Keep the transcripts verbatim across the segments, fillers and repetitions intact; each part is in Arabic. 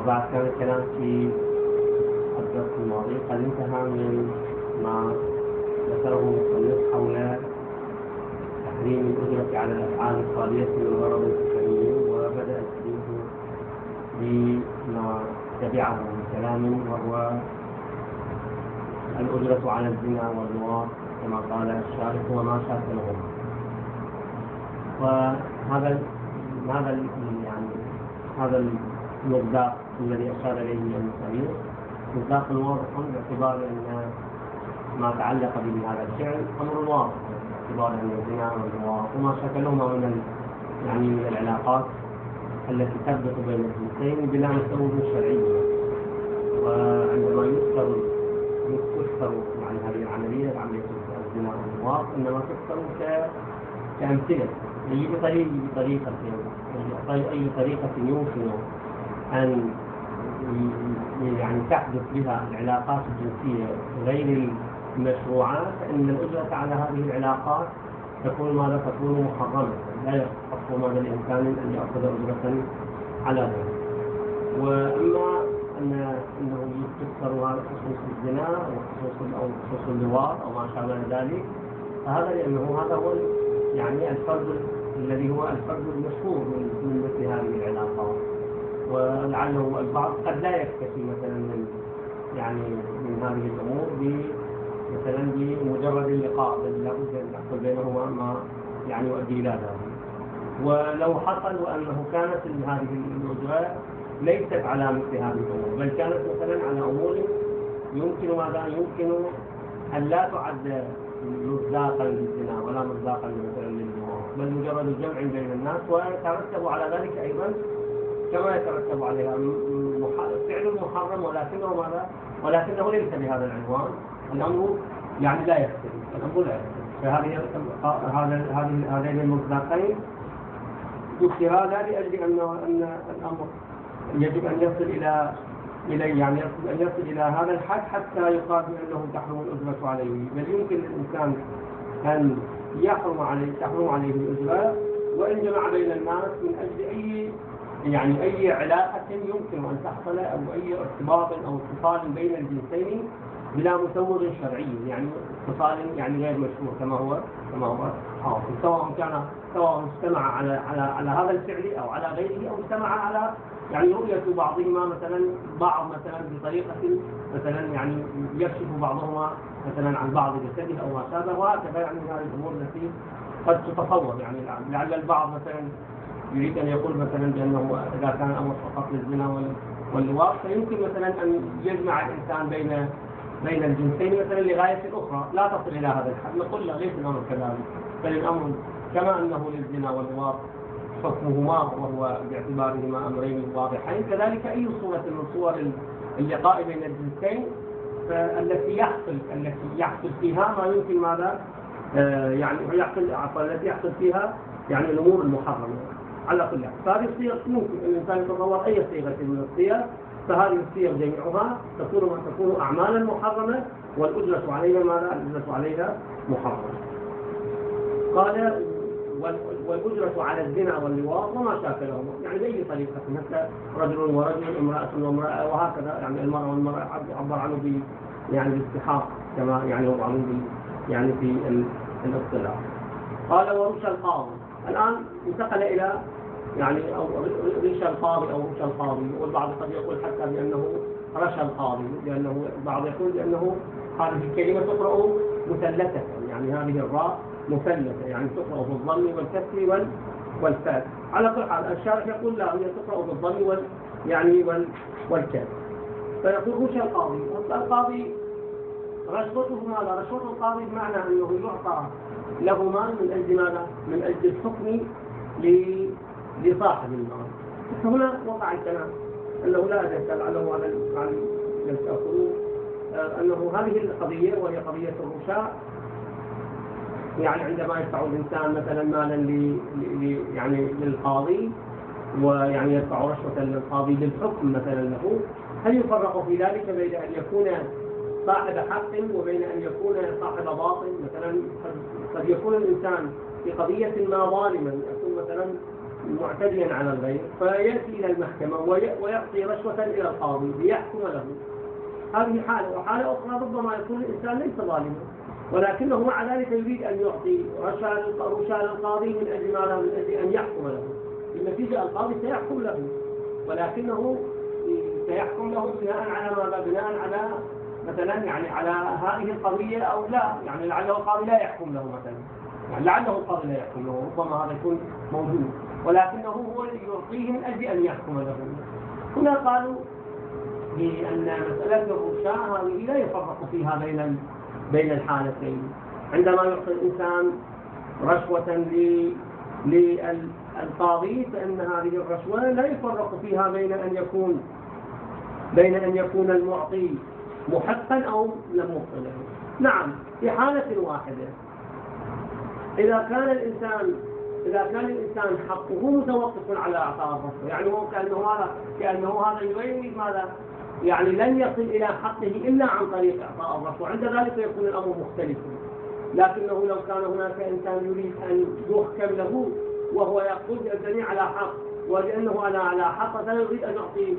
وبعد كان الكلام في الدرس الماضي قد انتهى من ما ذكره المصنف حول تحريم الأجرة على الأفعال الخالية من الغرض الفكري، وبدأ الحديث بما تبعه من كلام وهو الأجرة على الزنا واللواط كما قال الشارح وما شاكلهم. وهذا هذا يعني هذا المصداق الذي أشار إليه المصنف مصداق واضح باعتبار أن ما تعلق به هذا الفعل أمر واضح باعتبار أن الزنا واللواط وما شكلهما من يعني من العلاقات التي تربط بين الجنسين بلا مسبب شرعي. وعندما يذكر يذكر يعني هذه العملية عملية الزنا واللواط إنما تذكر كأمثلة أي بطريقة بطريقة أي طريقة يمكن أن يعني تحدث بها العلاقات الجنسية غير المشروعة، فإن الأجرة على هذه العلاقات تكون ماذا تكون محرمة، لا يحق ماذا الإمكان أن يأخذ أجرة على ذلك. وأما أن أنه يذكر هذا خصوص الزنا وخصوص أو خصوص اللواط أو ما شابه ذلك، فهذا لأنه هذا هو يعني الفرد الذي هو الفرد المشهور من من مثل هذه العلاقات. ولعله البعض قد لا يكتفي مثلا من يعني من هذه الأمور مثلا بمجرد اللقاء، بل لابد أن يحصل بينهما ما يعني يؤدي إلى ذلك. ولو حصل وأنه كانت هذه الأجرة ليست على مثل هذه الأمور، بل كانت مثلا على أمور يمكن ماذا يمكن أن لا تعد مصداقا للزنا ولا مصداقا مثلا للجماعة، بل مجرد الجمع بين الناس، ويترتب على ذلك أيضا كما يترتب عليها فعل محرم ولكنه ماذا ولكنه ليس بهذا العنوان. الأمر يعني لا يختلف، الأمر لا يختلف. فهذه هذا هذه هذين المصداقين ذكرا لا لأجل أن أن الأمر يجب أن يصل إلى إلى يعني أن يصل إلى هذا الحد حتى يقال بأنه تحرم الأجرة عليه، بل يمكن للإنسان أن يحرم عليه تحرم عليه الأجرة وإن جمع بين الناس من أجل أي يعني أي علاقة يمكن أن تحصل أو أي ارتباط أو اتصال بين الجنسين بلا مسور شرعي، يعني اتصال يعني غير مشروع كما هو كما هو حاصل، سواء كان سواء اجتمع على على على هذا الفعل أو على غيره، أو اجتمع على يعني رؤية بعضهما مثلا بعض مثلا بطريقة مثلا يعني يكشف بعضهما مثلا عن بعض جسده أو ما شابه، وهكذا يعني هذه الأمور التي قد تتصور. يعني لعل البعض مثلا يريد أن يقول مثلا بأنه إذا كان الأمر فقط للزنا واللواط فيمكن مثلا أن يجمع الإنسان بين بين الجنسين مثلا لغاية أخرى لا تصل إلى هذا الحد. نقول لا، ليس الأمر كذلك، بل الأمر كما أنه للزنا واللواط حكمهما وهو باعتبارهما أمرين واضحين، كذلك أي صورة من صور اللقاء بين الجنسين التي يحصل التي يحصل فيها ما يمكن ماذا آه يعني يحصل التي يحصل فيها يعني الأمور المحرمة على كل حال. فهذه الصيغ ممكن الإنسان يتصور أي صيغة من الصيغ، فهذه الصيغ جميعها تكون تكون أعمالا محرمة والأجرة عليها ماذا الأجرة عليها محرمة. قال والأجرة على الزنا واللواط وما شاكلهما، يعني بأي طريقة، مثل رجل ورجل امرأة وامرأة وهكذا، يعني المرأة والمرأة عبر عنه ب يعني باستحاق كما يعني هو عنه يعني في الاصطلاح. قال ورش القاضي، الآن انتقل إلى يعني أو رش القاضي أو رش القاضي، والبعض قد يقول حتى بأنه رش القاضي، لأنه البعض يقول بأنه هذه الكلمة تقرأ مثلثة، يعني هذه الراء مثلثة يعني تقرأ بالضم والكسر والفاء. على كل حال الشارح يقول لا، هي تقرأ بالضم وال يعني وال والكسر. فيقول رش القاضي، والقاضي رشوته ماذا؟ رشوة القاضي بمعنى أنه يعطى له مال من أجل ماذا؟ من أجل الحكم لصاحب المال. فهنا وقع الكلام أنه لا يدخل على على الأصول أنه هذه القضية وهي قضية الرشاء، يعني عندما يدفع الإنسان مثلا مالا ل يعني للقاضي ويعني يدفع رشوة للقاضي للحكم مثلا له، هل يفرق في ذلك بين أن يكون صاحب حق وبين أن يكون صاحب باطل؟ مثلا قد يكون الإنسان في قضية ما ظالما، يكون مثلا معتديا على الغير فيأتي إلى المحكمة ويعطي رشوة إلى القاضي ليحكم له، هذه حالة. وحالة أخرى ربما يكون الإنسان ليس ظالما ولكنه مع ذلك يريد أن يعطي رشوة للقاضي من أجل ماذا؟ من أجل أن يحكم له. بالنتيجة القاضي سيحكم له ولكنه سيحكم له بناء على ماذا؟ بناء على مثلا يعني على هذه القضية أو لا، يعني لعله القاضي لا يحكم له مثلا، يعني لعله القاضي لا يحكم له، ربما هذا يكون موجود ولكنه هو يعطيه من أجل أن يحكم له. هنا قالوا بأن مسألة الرشاء هذه لا يفرق فيها بين بين الحالتين. عندما يعطي الإنسان رشوة للقاضي فإن هذه الرشوة لا يفرق فيها بين أن يكون بين أن يكون المعطي محقا أو لم يحق له. نعم، في حالة واحدة إذا كان الإنسان إذا كان الإنسان حقه متوقف على إعطاء الرشوة، يعني هو كأنه هذا كأنه هذا يريد ماذا؟ يعني لن يصل إلى حقه إلا عن طريق إعطاء الرشوة، عند ذلك يكون الأمر مختلفا. لكنه لو كان هناك إنسان يريد أن يحكم له وهو يقول بأنني على حق ولأنه أنا على حق فلا يريد أن يعطي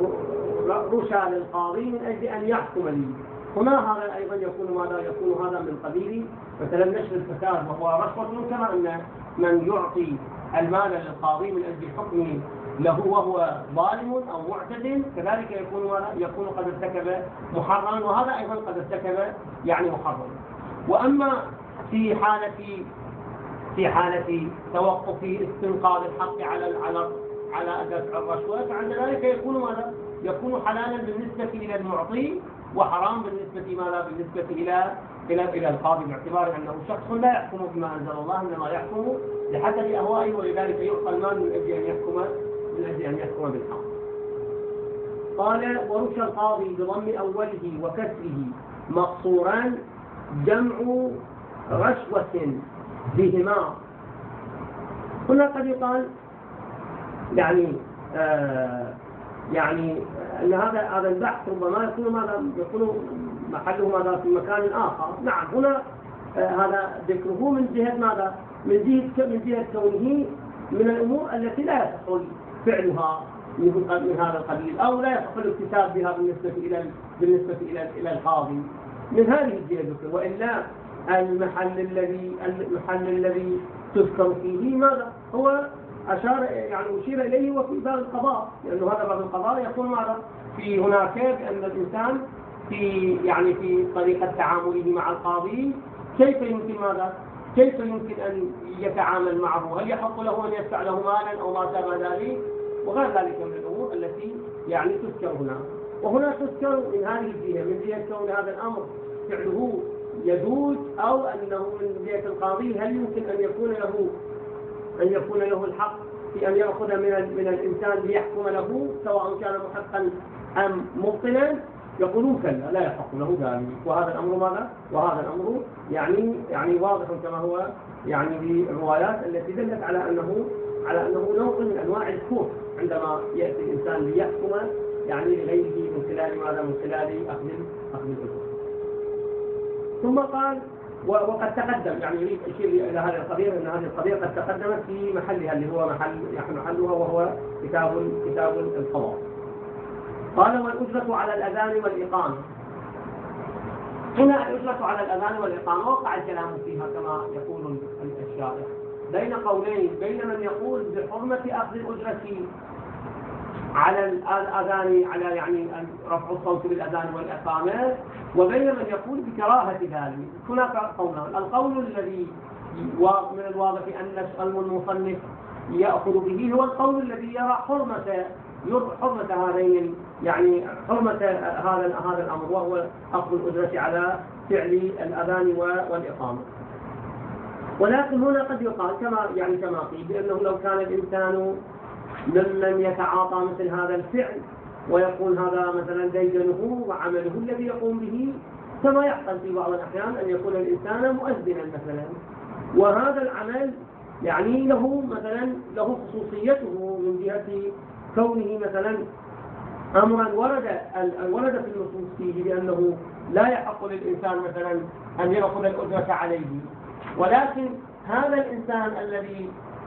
رشوة للقاضي من أجل أن يحكم لي، هنا هذا أيضا يكون ماذا؟ يكون هذا من قبيل مثلا نشر الفساد وهو رشوة، كما أن من يعطي المال للقاضي من أجل حكمه له وهو ظالم أو معتد كذلك يكون يكون قد ارتكب محرما، وهذا أيضا قد ارتكب يعني محرما. وأما في حالة في حالة توقف استنقاذ الحق على على على دفع الرشوة فعند ذلك يكون ماذا؟ يكون حلالا بالنسبة إلى المعطي وحرام بالنسبة ماذا؟ بالنسبة إلى إلى إلى القاضي، باعتبار أنه شخص لا يحكم بما أنزل الله إنما يحكم بحسب أهوائه، ولذلك يعطى المال من أجل أن يحكم من أجل أن يحكم بالحق. قال: ورش القاضي بضم أوله وكسره مقصوران جمع رشوة بهما. هنا قد يقال يعني آه يعني أن هذا هذا البحث ربما يكون ماذا؟ يكون محله ماذا؟ في مكان آخر. نعم، هنا آه هذا ذكره من جهة ماذا؟ من جهة من جهة كونه من الأمور التي لا يحصل فعلها من هذا القبيل أو لا يحصل الاكتساب بها بالنسبة إلى بالنسبة إلى إلى القاضي من هذه الجهة ذكر. وإلا المحل الذي المحل الذي تذكر فيه ماذا؟ هو أشار يعني أشير إليه وفي باب القضاء، لأنه هذا باب القضاء يكون ماذا؟ في هناك بأن الإنسان في يعني في طريقة تعامله مع القاضي كيف يمكن ماذا؟ كيف يمكن أن يتعامل معه؟ هل يحق له أن يدفع له مالا أو ما شابه ذلك؟ وغير ذلك من الأمور التي يعني تذكر هنا. وهنا تذكر من هذه الجهة من جهة كون هذا الأمر فعله يجوز أو أنه من جهة القاضي هل يمكن أن يكون له أن يكون له الحق في أن يأخذ من من الإنسان ليحكم له سواء كان محقا أم مبطلا؟ يقولون كلا لا يحق له ذلك. وهذا الأمر ماذا؟ وهذا الأمر يعني يعني واضح كما هو يعني بالروايات التي دلت على أنه على أنه نوع من أنواع الكفر عندما يأتي الإنسان ليحكم يعني لغيره من خلال ماذا؟ من خلال أخذ أخذ الأجر. ثم قال: وقد تقدم، يعني يريد يشير إلى هذه القضية أن هذه القضية قد تقدمت في محلها اللي هو محل يعني محلها وهو كتاب كتاب القضاء. قال: والأجرة على الأذان والإقامة. هنا الأجرة على الأذان والإقامة وقع الكلام فيها كما يقول الشارح بين قولين، بين من يقول بحرمة أخذ الأجرة على الأذان على يعني رفع الصوت بالأذان والإقامة، وبين من يقول بكراهة ذلك. هناك قولان: القول الذي من الواضح أن المصنف يأخذ به هو القول الذي يرى حرمة حرمة هذين يعني حرمة هذا هذا الأمر، وهو أخذ الأجرة على فعل الأذان والإقامة. ولكن هنا قد يقال كما يعني كما قيل بأنه لو كان الإنسان ممن يتعاطى مثل هذا الفعل ويقول هذا مثلا ديدنه وعمله الذي يقوم به، كما يحصل في بعض الأحيان أن يكون الإنسان مؤذنا مثلا، وهذا العمل يعني له مثلا له خصوصيته من جهة كونه مثلا أمرا ورد ورد في النصوص فيه بأنه لا يحق للإنسان مثلا أن يأخذ الأجرة عليه. ولكن هذا الإنسان الذي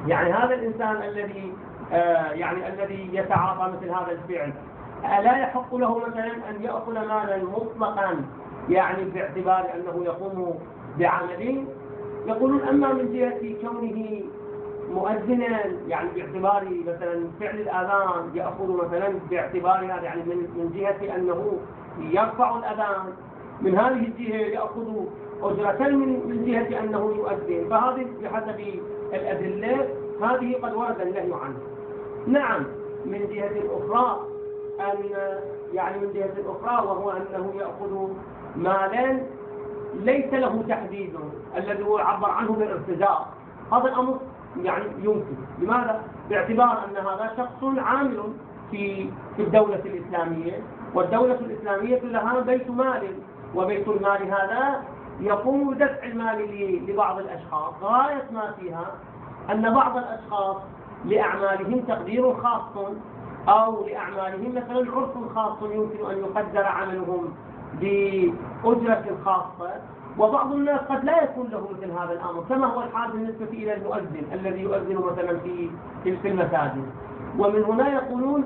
يعني هذا الإنسان الذي آه يعني الذي يتعاطى مثل هذا الفعل لا يحق له مثلا أن يأخذ مالا مطلقا يعني باعتبار أنه يقوم بعمل. يقولون أما من جهة كونه مؤذنا يعني باعتبار مثلا فعل الأذان يأخذ مثلا باعتبار هذا يعني من من جهة أنه يرفع الأذان، من هذه الجهة يأخذ أجرة من من جهة أنه يؤذن. فهذه بحسب الأدلة هذه قد ورد النهي عنها. نعم من جهة أخرى أن يعني من جهة أخرى وهو أنه يأخذ مالا ليس له تحديد الذي هو عبر عنه بالارتزاق. هذا الأمر يعني يمكن. لماذا؟ باعتبار أن هذا شخص عامل في في الدولة الإسلامية، والدولة الإسلامية لها بيت مال، وبيت المال هذا يقوم بدفع المال لبعض الأشخاص. غاية ما فيها أن بعض الأشخاص لأعمالهم تقدير خاص، أو لأعمالهم مثلا عرف خاص يمكن أن يقدر عملهم بأجرة خاصة، وبعض الناس قد لا يكون له مثل هذا الأمر، كما هو الحال بالنسبة إلى المؤذن الذي يؤذن مثلا في في المساجد. ومن هنا يقولون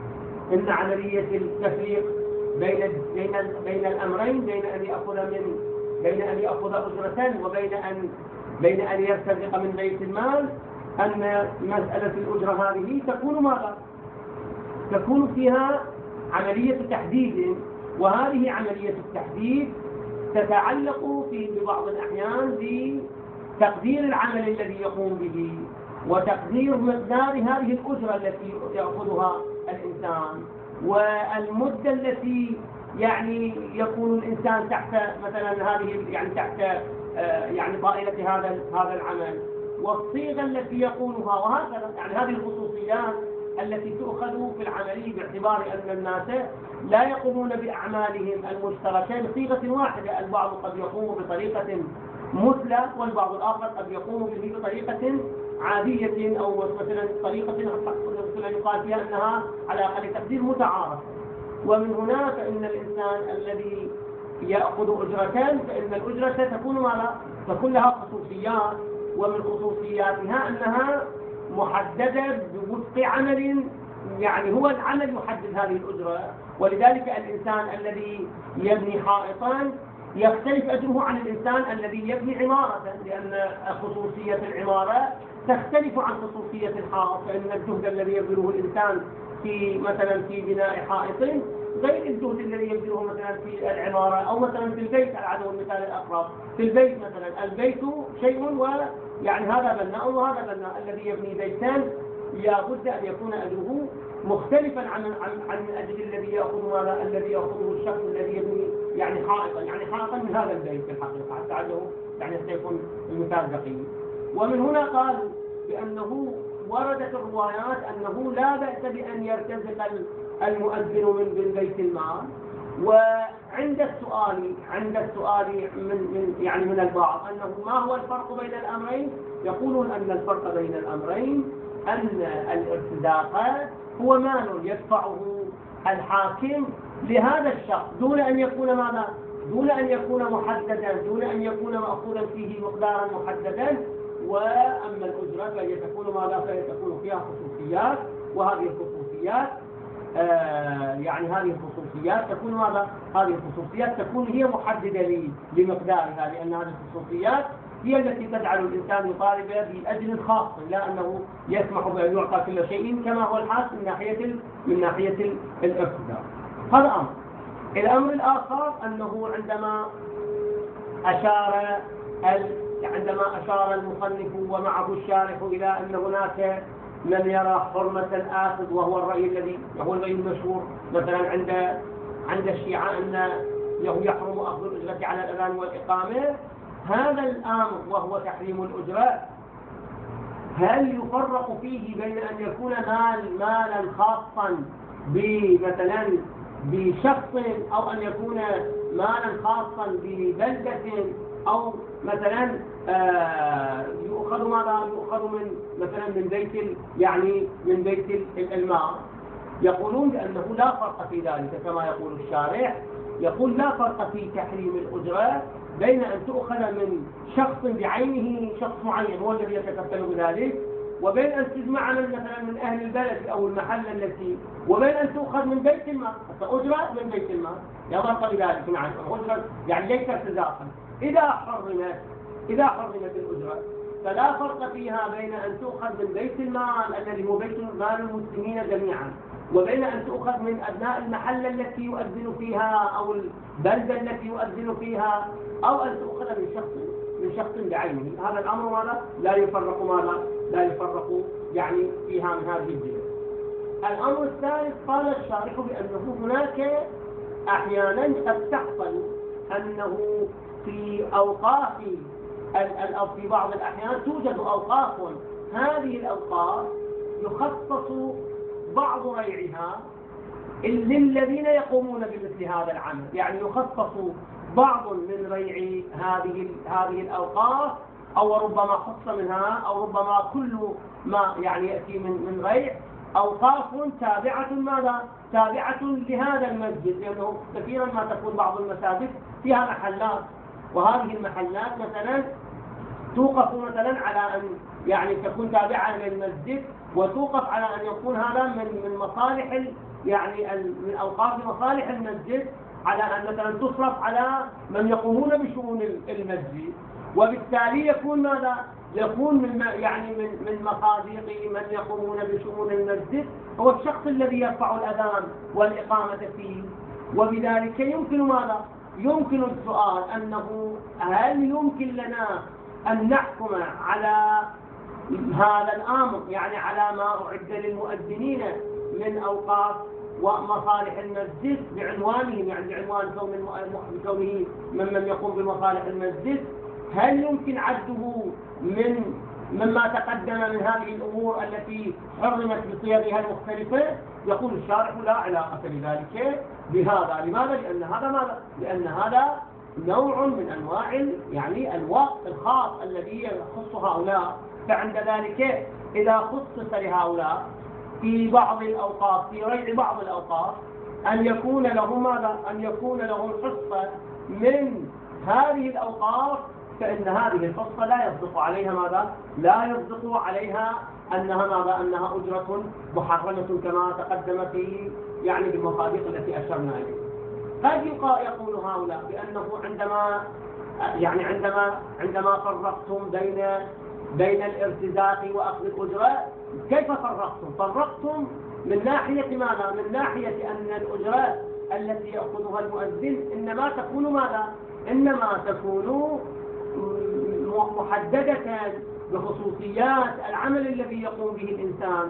إن عملية التفريق بين بين بين الأمرين، بين أن يأخذ من بين أن يأخذ أجرة وبين أن بين أن يرتزق من بيت المال، أن مسألة الأجرة هذه تكون ماذا؟ تكون فيها عملية تحديد، وهذه عملية التحديد تتعلق في بعض الأحيان بتقدير العمل الذي يقوم به، وتقدير مقدار هذه الأجرة التي يأخذها الإنسان، والمدة التي يعني يكون الإنسان تحت مثلا هذه يعني تحت يعني طائلة هذا هذا العمل، والصيغة التي يقولها، وهكذا. يعني هذه الخصوصيات التي تؤخذ في العملية باعتبار أن الناس لا يقومون بأعمالهم المشتركة بصيغة واحدة. البعض قد يقوم بطريقة مثلى، والبعض الآخر قد يقوم به بطريقة عادية، أو مثلا طريقة مثلا يقال فيها أنها على أقل تقدير متعارف. ومن هنا فإن الإنسان الذي يأخذ أجرتان فإن الأجرة تكون ماذا؟ تكون لها خصوصيات، ومن خصوصياتها أنها محددة بوفق عمل، يعني هو العمل يحدد هذه الأجرة. ولذلك الإنسان الذي يبني حائطا يختلف أجره عن الإنسان الذي يبني عمارة، لأن خصوصية العمارة تختلف عن خصوصية الحائط. فإن الجهد الذي يبذله الإنسان في مثلا في بناء حائط غير الجهد الذي يبذله مثلا في العمارة، أو مثلا في البيت على عدو المثال الأقرب. في البيت مثلا البيت شيء، ويعني هذا بناء وهذا بناء. الذي يبني بيتان لابد أن يكون أجره مختلفا عن عن عن الأجر الذي يأخذ ماذا؟ الذي يأخذه الشخص الذي يبني يعني حائطا، يعني حائطا من هذا البيت في الحقيقة، حتى عنده يعني سيكون المثال دقيق. ومن هنا قالوا بأنه وردت الروايات أنه لا بأس بأن يرتزق المؤذن من بيت المال. وعند السؤال عند السؤال من من يعني من البعض أنه ما هو الفرق بين الأمرين؟ يقولون أن الفرق بين الأمرين أن الارتزاق هو مال يدفعه الحاكم لهذا الشخص دون أن يكون ماذا؟ دون أن يكون محددا، دون أن يكون مأخوذا فيه مقدارا محددا. وأما الأجرة فهي تكون ماذا؟ فهي تكون فيها خصوصيات، وهذه الخصوصيات آه يعني هذه الخصوصيات تكون ماذا؟ هذه الخصوصيات تكون هي محددة لمقدارها، لأن هذه الخصوصيات هي التي تجعل الإنسان يطالب بأجر خاص، لا أنه يسمح بأن يعطى كل شيء كما هو الحال من ناحية من ناحية الارتزاق. هذا أمر. الأمر الآخر أنه عندما أشار عندما أشار المصنف ومعه الشارح إلى أن هناك من يرى حرمة الآخذ، وهو الرأي الذي هو الرأي المشهور مثلا عند عند الشيعة أنه يحرم أخذ الأجرة على الأذان والإقامة. هذا الأمر وهو تحريم الأجرة هل يفرق فيه بين أن يكون مال مالا خاصا بمثلا بشخص، أو أن يكون مالا خاصا ببلدة، أو مثلا آه يؤخذ ماذا؟ يؤخذ من مثلا من بيت يعني من بيت المال. يقولون بأنه لا فرق في ذلك كما يقول الشارع. يقول لا فرق في تحريم الأجرة بين أن تؤخذ من شخص بعينه، شخص معين هو الذي يتكفل بذلك، وبين أن تجمع من مثلا من أهل البلد أو المحل التي، وبين أن تؤخذ من بيت المال، أجرة من بيت المال يضرب بذلك. نعم أجرة يعني ليس ارتزاقا. إذا حرمت إذا حرمت الأجرة فلا فرق فيها بين أن تؤخذ من بيت المال الذي هو بيت مال المسلمين جميعا، وبين أن تؤخذ من أبناء المحل التي يؤذن فيها أو البلدة التي يؤذن فيها، أو أن تؤخذ من شخص من شخص بعينه. هذا الأمر ماذا؟ لا يفرق ماذا؟ لا يفرق يعني فيها من هذه الجهة. الأمر الثالث قال الشارح بأنه هناك أحيانا قد تحصل أنه في أوقاف أو في بعض الأحيان توجد أوقاف، هذه الأوقاف يخصص بعض ريعها للذين يقومون بمثل هذا العمل، يعني يخصص بعض من ريع هذه هذه الأوقاف، أو ربما خص منها، أو ربما كل ما يعني يأتي من من ريع أوقاف تابعة ماذا؟ تابعة لهذا المسجد، لأنه كثيرا ما تكون بعض المساجد فيها محلات، وهذه المحلات مثلا توقف مثلا على أن يعني تكون تابعة للمسجد، وتوقف على أن يكون هذا من من مصالح يعني من أوقاف مصالح المسجد، على أن مثلا تصرف على من يقومون بشؤون المسجد، وبالتالي يكون ماذا؟ يكون من يعني من من مصادق من يقومون بشؤون المسجد هو الشخص الذي يرفع الأذان والإقامة فيه. وبذلك يمكن ماذا؟ يمكن السؤال أنه هل يمكن لنا أن نحكم على هذا الأمر، يعني على ما أعد للمؤذنين من أوقاف ومصالح المسجد بعنوانهم، يعني بعنوان كونه ممن يقوم بمصالح المسجد، هل يمكن عده من مما تقدم من هذه الأمور التي حرمت بصيغها المختلفة؟ يقول الشارح لا علاقة لذلك بهذا. لماذا؟ لأن هذا ماذا؟ لأن هذا نوع من أنواع يعني الوقت الخاص الذي يخص هؤلاء، فعند ذلك إذا خصص لهؤلاء في بعض الأوقات، في ريع بعض الأوقات، أن يكون لهم ماذا؟ أن يكون لهم حصة من هذه الأوقاف، فإن هذه الحصة لا يصدق عليها ماذا؟ لا يصدق عليها أنها ماذا؟ أنها أجرة محرمة كما تقدم في يعني بالمصادق التي أشرنا إليها. قد يقول هؤلاء بأنه عندما يعني عندما عندما فرقتم بين بين الارتزاق وأخذ الأجرة، كيف فرقتم؟ فرقتم من ناحية ماذا؟ من ناحية أن الأجرة التي يأخذها المؤذن إنما تكون ماذا؟ إنما تكون محددة بخصوصيات العمل الذي يقوم به الإنسان،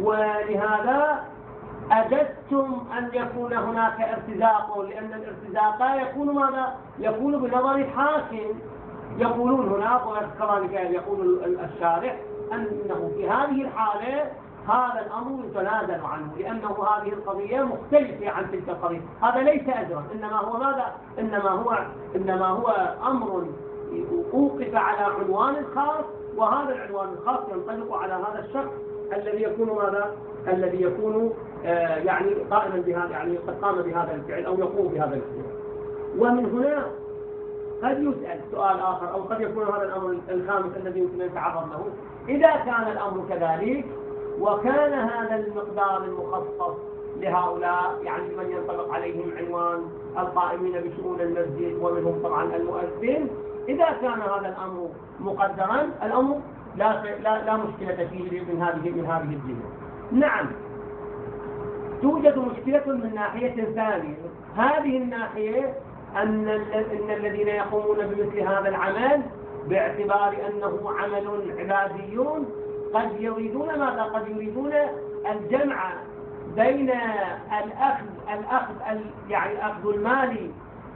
ولهذا أجدتم أن يكون هناك ارتزاق، لأن الارتزاق يكون ماذا؟ يكون بنظر الحاكم. يقولون هنا وكذلك يقول الشارح أنه في هذه الحالة هذا الأمر يتنازل عنه، لأنه هذه القضية مختلفة عن تلك القضية. هذا ليس أجرا، إنما هو ماذا؟ إنما هو إنما هو أمر أوقف على عنوان خاص، وهذا العنوان الخاص ينطلق على هذا الشخص الذي يكون ماذا؟ الذي يكون آه يعني قائما بهذا، يعني قد قام بهذا الفعل أو يقوم بهذا الفعل. ومن هنا قد يسأل سؤال آخر، أو قد يكون هذا الأمر الخامس الذي يمكن أن يتعرض له: إذا كان الأمر كذلك وكان هذا المقدار المخصص لهؤلاء، يعني من ينطبق عليهم عنوان القائمين بشؤون المسجد ومنهم طبعا المؤذن، إذا كان هذا الأمر مقدرا، الأمر لا لا, لا مشكلة فيه من هذه من هذه الجهة. نعم، توجد مشكلة من ناحية ثانية. هذه الناحية أن إن الذين يقومون بمثل هذا العمل باعتبار أنه عمل عبادي قد يريدون ماذا؟ قد يريدون الجمع بين الأخذ الأخذ يعني الأخذ المالي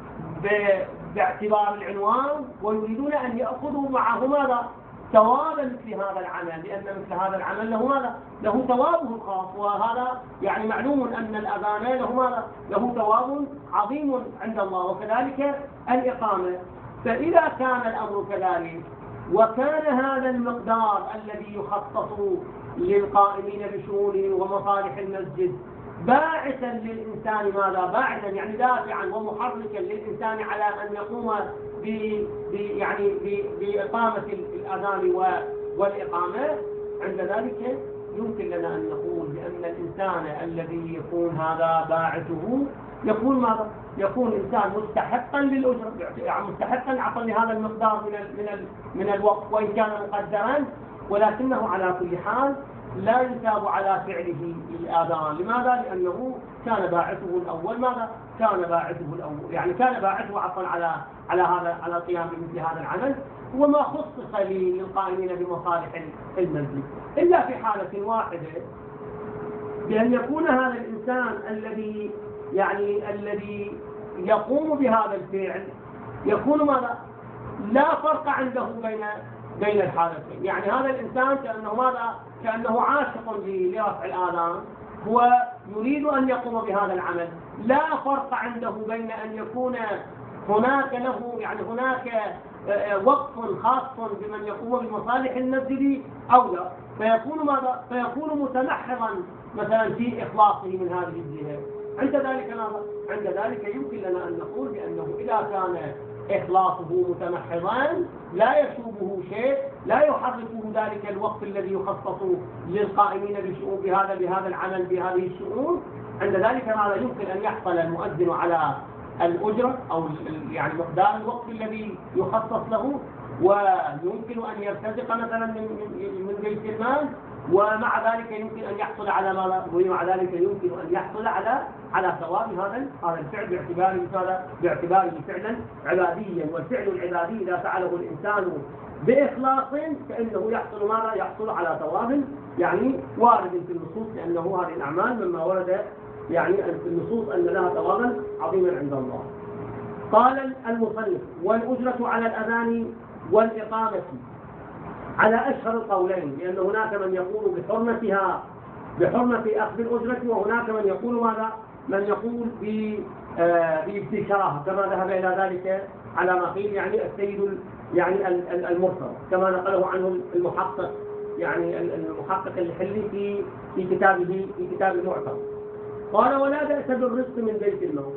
باعتبار العنوان، ويريدون أن يأخذوا معه ماذا؟ ثواب مثل هذا العمل، لأن مثل هذا العمل له ماذا؟ له ثوابه الخاص، وهذا يعني معلوم أن الأذان له ماذا؟ له ثواب عظيم عند الله، وكذلك الإقامة. فإذا كان الأمر كذلك وكان هذا المقدار الذي يخصص للقائمين بشؤون ومصالح المسجد باعثا للإنسان ماذا؟ باعثا يعني دافعا ومحركا للإنسان على أن يقوم ب يعني بإقامة الأذان والإقامة، عند ذلك يمكن لنا أن نقول بأن الإنسان الذي يكون هذا باعثه يكون ماذا؟ يكون إنسان مستحقا للأجرة، يعني مستحقا عفوا لهذا المقدار من ال من ال من الوقت وإن كان مقدرا، ولكنه على كل حال لا يثاب على فعله الآذان. لماذا؟ لأنه كان باعثه الأول ماذا؟ كان باعثه الأول يعني كان باعثه عفوا على على هذا على القيام بمثل هذا العمل، وما خصص للقائمين بمصالح المنزل، إلا في حالة واحدة، بأن يكون هذا الإنسان الذي يعني الذي يقوم بهذا الفعل يكون ماذا؟ لا فرق عنده بين بين الحالتين. يعني هذا الإنسان كأنه ماذا؟ كأنه عاشق لرفع الآذان، هو يريد أن يقوم بهذا العمل، لا فرق عنده بين أن يكون هناك له يعني هناك وقف خاص بمن يقوم بمصالح المسجد أو لا، فيكون ماذا؟ فيكون متمحضا مثلا في إخلاصه من هذه الجهة. عند ذلك ماذا؟ عند ذلك يمكن لنا أن نقول بأنه إذا كان إخلاصه متمحضا لا يشوبه شيء، لا يحركه ذلك الوقت الذي يخصص للقائمين بشؤون بهذا بهذا العمل بهذه الشؤون، عند ذلك ماذا؟ يمكن أن يحصل المؤذن على الأجرة أو يعني مقدار الوقت الذي يخصص له، ويمكن أن يرتزق مثلا من من بيت المال، ومع ذلك يمكن أن يحصل على ماذا؟ ومع ذلك يمكن أن يحصل على على ثواب هذا هذا الفعل باعتباره باعتباره فعلا عباديا. والفعل العبادي إذا فعله الإنسان بإخلاص فإنه يحصل ماذا؟ يحصل على ثواب يعني وارد في النصوص، لأنه هذه الأعمال مما ورد يعني في النصوص أن لها ثوابا عظيما عند الله. قال المصنف: والأجرة على الأذان والإقامة على أشهر القولين، لأن هناك من يقول بحرمتها بحرمة أخذ الأجرة، وهناك من يقول ماذا؟ من يقول بابتكارها، كما ذهب إلى ذلك على ما قيل يعني السيد يعني المرسل، كما نقله عنه المحقق يعني المحقق الحلي في في كتابه في كتاب المعتبر. قال: ولا بأس بالرزق من بيت المال،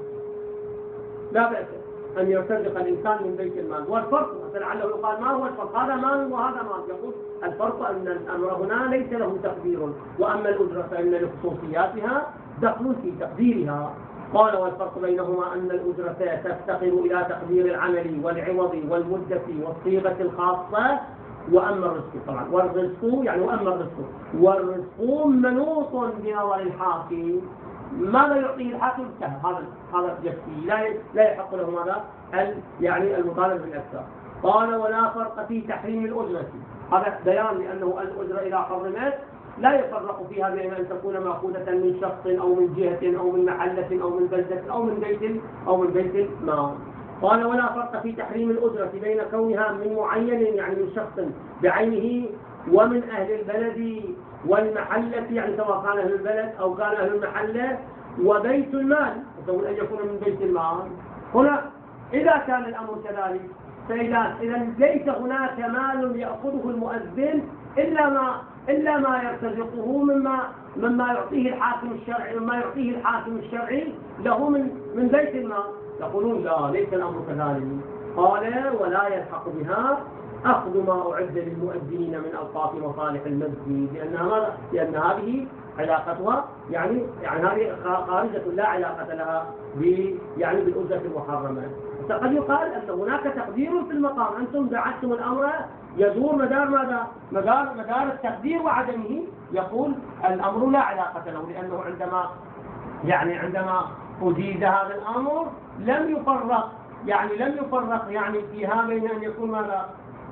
لا بأس أن يرتزق الإنسان من بيت المال. والفرق لعله يقال ما هو الفرق؟ هذا مال وهذا مال. يقول الفرق أن الأمر هنا ليس له تقدير، وأما الأجرة فإن لخصوصياتها دخل في تقديرها. قال: والفرق بينهما أن الأجرة تفتقر إلى تقدير العمل والعوض والمدة والصيغة الخاصة، وأما الرزق طبعا والرزق يعني وأما الرزق والرزق منوط بنظر الحاكم، ماذا يعطيه الحاكم سهل، هذا هذا يكفي، لا لا يحق له ماذا؟ يعني المطالب بالاكثر. قال: ولا فرق في تحريم الأجرة، هذا بيان لأنه الأجرة إذا حرمت لا يفرق فيها بين أن تكون مأخوذة من شخص أو من جهة أو من محلة أو من بلدة أو من بيت أو من بيت مال. قال: ولا فرق في تحريم الأجرة بين كونها من معين يعني من شخص بعينه ومن أهل البلد والمحلة يعني سواء كان أهل البلد أو كان أهل المحلة وبيت المال، يقول أن يكون من بيت المال. هنا إذا كان الأمر كذلك فإذا إذا ليس هناك مال يأخذه المؤذن إلا ما إلا ما يرتزقه مما مما يعطيه الحاكم الشرعي مما يعطيه الحاكم الشرعي له من من بيت المال. يقولون لا، ليس الأمر كذلك. قال: ولا يلحق بها أخذ ما أعد للمؤذنين من أوقاف مصالح المسجد، لأنها لأن هذه علاقتها يعني يعني هذه خارجة لا علاقة لها ب يعني بالأجرة المحرمة. قد يقال أن هناك تقدير في المقام، أنتم دعتم الأمر يدور مدار ماذا؟ مدار مدار التقدير وعدمه. يقول الأمر لا علاقة له، لأنه عندما يعني عندما أجيز هذا الأمر لم يفرق يعني لم يفرق يعني فيها بين أن يكون ماذا؟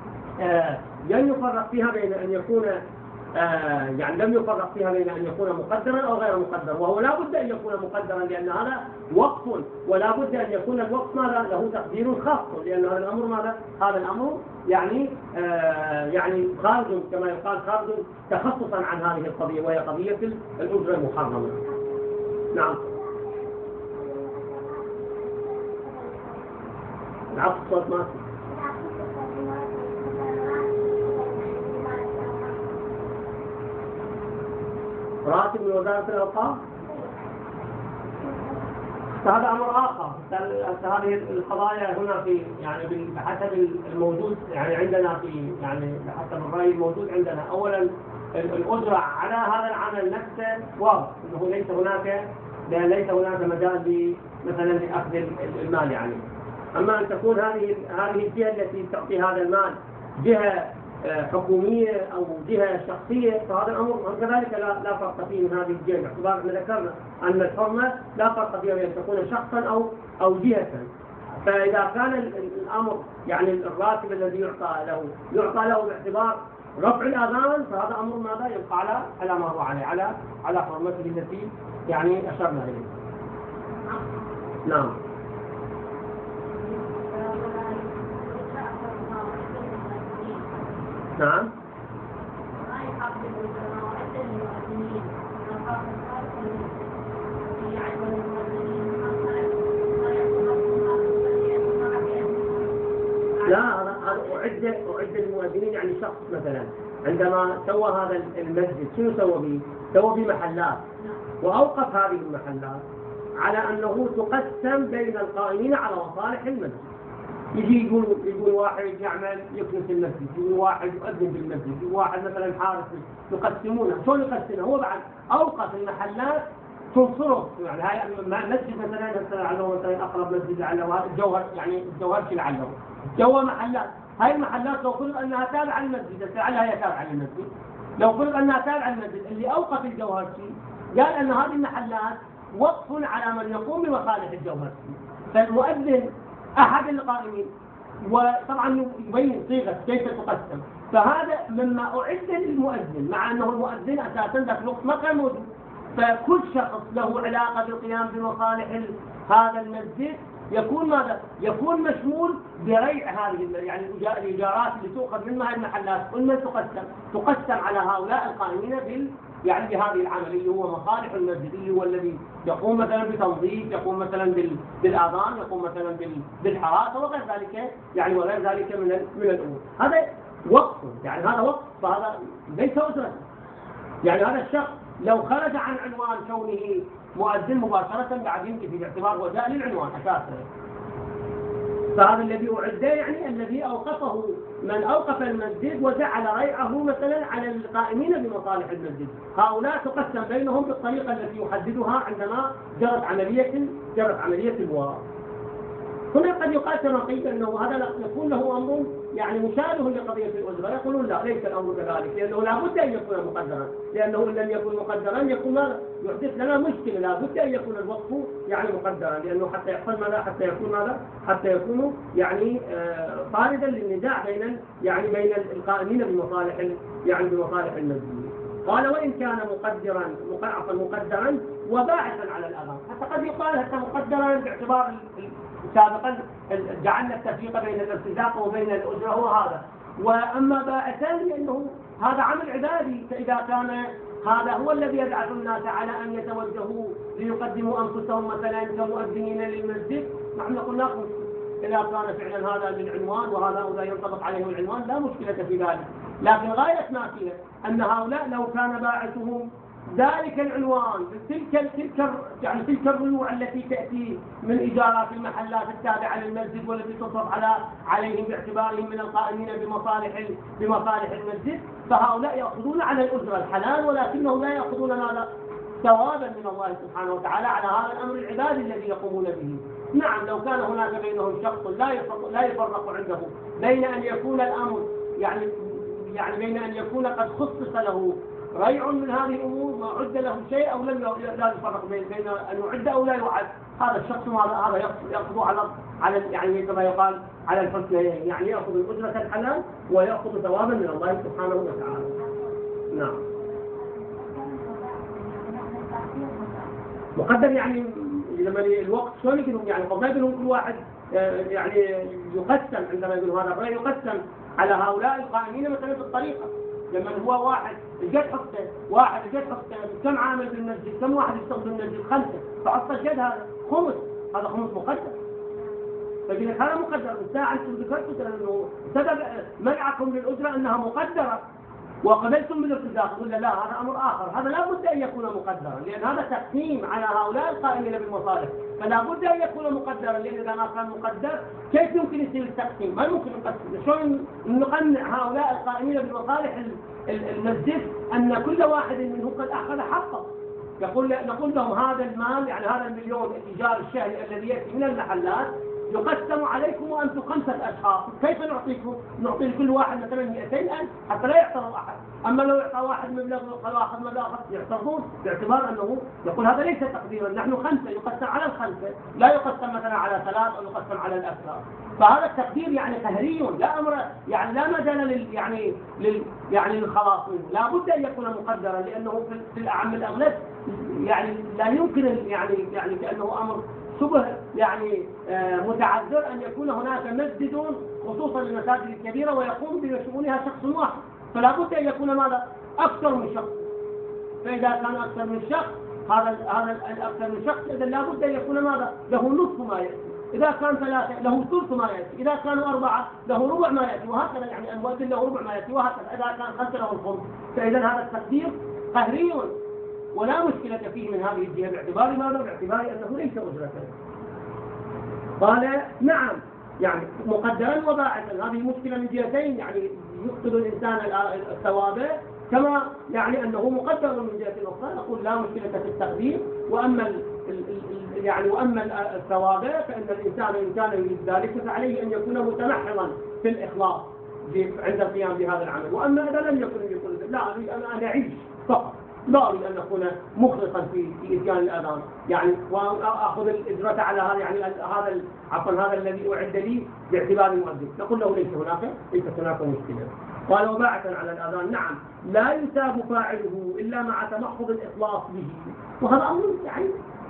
آه لم يفرق فيها بين أن يكون آه يعني لم يفرق فيها بين أن يكون مقدرا أو غير مقدر، وهو لا بد أن يكون مقدرا لأن هذا وقف، ولا بد أن يكون الوقف ماذا؟ له تقدير خاص، لأن هذا الأمر ماذا؟ هذا الأمر يعني آه يعني خارج كما يقال خارج تخصصا عن هذه القضية، وهي قضية الأجرة المحرمة. نعم. العفو الصوت ماشي. راتب من وزارة الأوقاف هذا امر اخر. هذه القضايا هنا في يعني بحسب الموجود يعني عندنا في يعني بحسب الراي الموجود عندنا. اولا الاجره على هذا العمل نفسه واضح انه ليس هناك ليس هناك مجال مثلا لاخذ المال يعني. اما ان تكون هذه هذه الجهه التي تعطي هذا المال جهه حكوميه او جهه شخصيه، فهذا الامر كذلك لا لا فرق فيه من هذه الجهه، باعتبار ان ذكرنا ان الحرمه لا فرق فيها بين تكون شخصا او او جهه. فاذا كان الامر يعني الراتب الذي يعطى له يعطى له باعتبار رفع الاذان، فهذا امر ماذا يبقى على على ما هو عليه، على على حرمته التي يعني اشرنا اليه. نعم. نعم. لا هذا أعد أعد المؤذنين يعني شخص مثلا عندما سوى هذا المسجد شنو سوى به؟ سوى به محلات وأوقف هذه المحلات على أنه تقسم بين القائمين على مصالح المسجد. يجي يقول يقول واحد يعمل يكنس المسجد، يقول واحد يؤذن بالمسجد، يقول واحد مثلا حارس، يقسمونه. شلون يقسمونه؟ هو بعد اوقف المحلات تنصره يعني. هاي مسجد مثلا لعله مثلا اقرب مسجد لعله الجوهر يعني الجوهرشي لعله جوا محلات. هاي المحلات لو فرض انها تابعه للمسجد، لعلها هي تابعه للمسجد، لو فرض انها تابعه للمسجد، اللي اوقف الجوهرشي قال ان هذه المحلات وقف على من يقوم بمصالح الجوهرشي. فالمؤذن أحد القائمين، وطبعا يبين صيغة كيف تقسم. فهذا مما أعد للمؤذن، مع أنه المؤذن أساسا ذاك الوقت ما كان موجود. فكل شخص له علاقة بالقيام بمصالح هذا المسجد يكون ماذا؟ يكون مشمول بريع هذه يعني الإيجارات اللي تؤخذ من هذه المحلات. كل من تقسم تقسم على هؤلاء القائمين بال يعني بهذه العملية، هو مصالح المسجد، هو الذي يقوم مثلا بتنظيف، يقوم مثلا بالآذان، يقوم مثلا بالحراسة وغير ذلك يعني وغير ذلك من من الأمور. هذا وقف يعني هذا وقف، فهذا ليس أجرة. يعني هذا الشخص لو خرج عن عنوان كونه مؤذن مباشرة بعد يمكن في باعتبار وجاء للعنوان أساسا. فهذا الذي أعد يعني الذي أوقفه من أوقف المسجد وجعل ريعه مثلا على القائمين بمصالح المسجد. هؤلاء تقسم بينهم بالطريقة التي يحددها عندما جرت عملية جرت عملية الوراء. هنا قد يقال كما قيل أنه هذا يكون له أمر يعني مشابه لقضية الأجرة، يقولون لا ليس الأمر كذلك، لأنه لا بد أن يكون مقدرا، لأنه إن لم يكن مقدرا يكون يحدث لنا مشكلة. لا بد أن يكون الوقف يعني مقدرا، لأنه حتى يحصل ماذا؟ حتى يكون ماذا؟ حتى يكون يعني طاردا للنزاع بين يعني بين القائمين بمصالح يعني بمصالح المسجد. قال وإن كان مقدرا عفوا مقدرا وباعثا على الأذان، حتى قد يقال حتى مقدرا باعتبار سابقا جعلنا التفريق بين الارتزاق وبين الأجرة هو هذا. وأما باعثا لأنه هذا عمل عبادي، فإذا كان هذا هو الذي يدعث الناس على أن يتوجهوا ليقدموا أنفسهم مثلا كمؤذنين للمسجد، نحن نقول لا مشكلة. إذا كان فعلا هذا للعنوان وهذا لا ينطبق عليه العنوان لا مشكلة في ذلك. لكن غاية ما فيه أن هؤلاء لو كان باعثهم ذلك العنوان تلك تلك يعني تلك الريوع التي تأتي من إيجارات المحلات التابعة للمسجد والتي تصرف على عليهم باعتبارهم من القائمين بمصالح بمصالح المسجد، فهؤلاء يأخذون على الأجرة الحلال، ولكنهم لا يأخذون هذا ثوابا من الله سبحانه وتعالى على هذا الأمر العبادي الذي يقومون به. نعم لو كان هناك بينهم شخص لا يفرق لا يفرق عنده بين أن يكون الأمر يعني يعني بين أن يكون قد خصص له ريع من هذه الأمور ما عد له شيء أو لم لا يفرق بين أن يعد أو لا يعد، هذا الشخص هذا يأخذ على على يعني كما يقال على الحسنيين، يعني يأخذ الأجرة الحلال ويأخذ ثوابا من الله سبحانه وتعالى. نعم. مقدر يعني لما الوقت شلون يقولون يعني قد ما يقولون كل واحد يعني يقسم عندما يقولون هذا الرأي يقسم على هؤلاء القائمين مثلا بالطريقة. لما هو واحد الجد حقته واحد الجد حقته كم عامل بالمسجد، كم واحد يستخدم المسجد؟ خمسة، فعطى الجد هذا خمس، هذا خمس مقدر. فقلت هذا مقدر. من ساعة أنتم ذكرتوا أنه سبب منعكم للأجرة أنها مقدرة، وقبلتم بالارتزاق، قلنا لا هذا أمر آخر، هذا لا بد أن يكون مقدرا، لأن هذا تقسيم على هؤلاء القائمين بالمصالح، فلا بد أن يكون مقدرا، لأن إذا ما كان مقدر كيف يمكن يصير التقسيم؟ ما ممكن نقسم، شلون نقنع هؤلاء القائمين بالمصالح المسجد أن كل واحد منهم قد أخذ حقه؟ يقول نقول لهم هذا المال، يعني هذا المليون الإيجار الشهري الذي يأتي من المحلات يقسم عليكم وأنتم خمسة أشخاص، كيف نعطيكم؟ نعطي لكل واحد مثلا مئتين ألف حتى لا يعترض أحد، أما لو يعطى واحد مبلغ وقال واحد مبلغ يعترضون باعتبار أنه يقول هذا ليس تقديرا، نحن خمسة يقسم على الخمسة، لا يقسم مثلا على ثلاث أو يقسم على الأكثر، فهذا التقدير يعني قهري، لا أمر يعني لا مجال لل يعني لل يعني للخلاص منه، لا بد أن يكون مقدرا، لأنه في الأعم الأغلب يعني لا يمكن يعني يعني كأنه أمر شبه يعني آه متعذر أن يكون هناك مسجد خصوصا المساجد الكبيرة ويقوم بشؤونها شخص واحد، فلا بد أن يكون ماذا؟ أكثر من شخص، فإذا كان أكثر من شخص هذا هذا الأكثر من شخص إذا لا بد أن يكون ماذا؟ له نصف ما يأتي، إذا كان ثلاثة له ثلث ما يأتي، إذا كانوا أربعة له ربع ما يأتي، وهكذا يعني المؤذن له ربع ما يأتي، وهكذا إذا كان خمسة له الخمس، فإذا هذا التقدير قهري ولا مشكلة فيه من هذه الجهة باعتبار ماذا؟ باعتبار أنه ليس أجرة. قال نعم يعني مقدرا وباعثا، هذه مشكلة من جهتين، يعني يفقد الإنسان الثواب كما يعني أنه مقدر من جهة أخرى، نقول لا مشكلة في التقدير، وأما ال ال ال يعني وأما الثواب فإن الإنسان إن كان يريد ذلك فعليه أن يكون متمحضا في الإخلاص عند القيام بهذا العمل، وأما إذا لم يكن يقول لا أريد أن أعيش فقط، لا أريد أن أكون مخلصا في في إتيان الأذان، يعني وأخذ الإجرة على هذا يعني هذا عفوا هذا الذي أعد لي باعتبار المؤذن، نقول له ليس هناك ليست هناك مشكلة. قال وباعثا على الأذان نعم لا يثاب فاعله إلا مع تمحض الإخلاص به، وهذا أمر يعني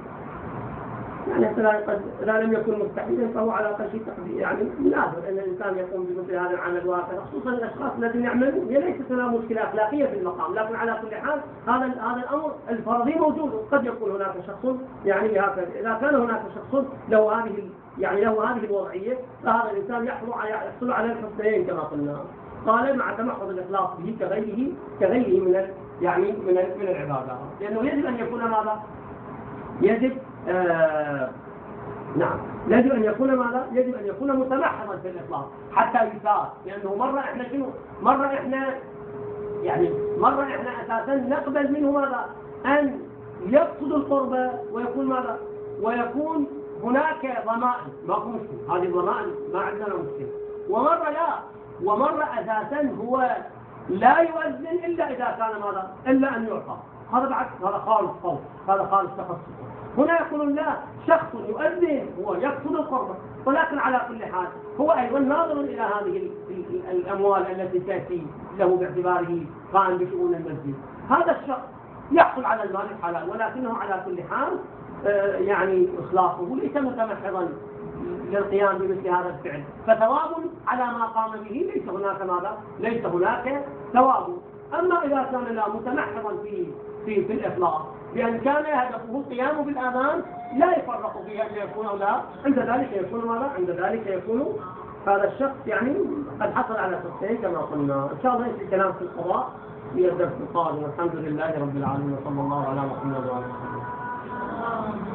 يعني إذا لم يكن مستحيلا فهو على أقل شيء تقدير، يعني نادر أن الإنسان يقوم بمثل هذا العمل واحد، خصوصا الأشخاص الذين يعملون، هي ليست لها مشكلة أخلاقية في المقام، لكن على كل حال هذا هذا الأمر الفرضي موجود، قد يكون هناك شخص يعني هكذا، إذا كان هناك شخص له هذه يعني له هذه الوضعية فهذا الإنسان يحصل على يحصل على الحسنين كما قلنا. قال مع تمحض الإخلاص به كغيره كغيره من يعني من من العبادات، لأنه يجب أن يكون ماذا؟ يجب آه نعم يجب أن يكون ماذا؟ يجب أن يكون متمحضا في الإخلاص حتى يثاب، لأنه مرة إحنا شنو؟ مرة إحنا يعني مرة إحنا أساسا نقبل منه ماذا؟ أن يقصد القربة ويكون ماذا؟ ويكون هناك ضمائن، ماكو مشكلة، هذه الضمائن ما عندنا مشكلة، ومرة لا، ومرة أساسا هو لا يؤذن إلا إذا كان ماذا؟ إلا أن يعطى، هذا بعد هذا خالص خالص هذا خالص تخصص. هنا يقولون لا، شخص يؤذن هو يقصد القربة، ولكن على كل حال هو أيضا ناظر إلى هذه الأموال التي تأتي له باعتباره قائم بشؤون المسجد، هذا الشخص يحصل على المال الحلال، ولكنه على كل حال آه يعني إخلاصه ليس متمحضا للقيام بمثل هذا الفعل، فثواب على ما قام به ليس هناك ماذا؟ ليس هناك ثواب. أما إذا كان لا متمحضا في في في الإخلاص بأن كان هدفه القيام بالآذان لا يفرق فيها أن يكون أو لا، عند ذلك يكون ماذا؟ عند ذلك يكون هذا الشخص يعني قد حصل على شخصين كما قلنا. إن شاء الله يأتي الكلام في القضاء في الدرس القادم، والحمد لله رب العالمين، وصلى الله على محمد وعلى آله وصحبه.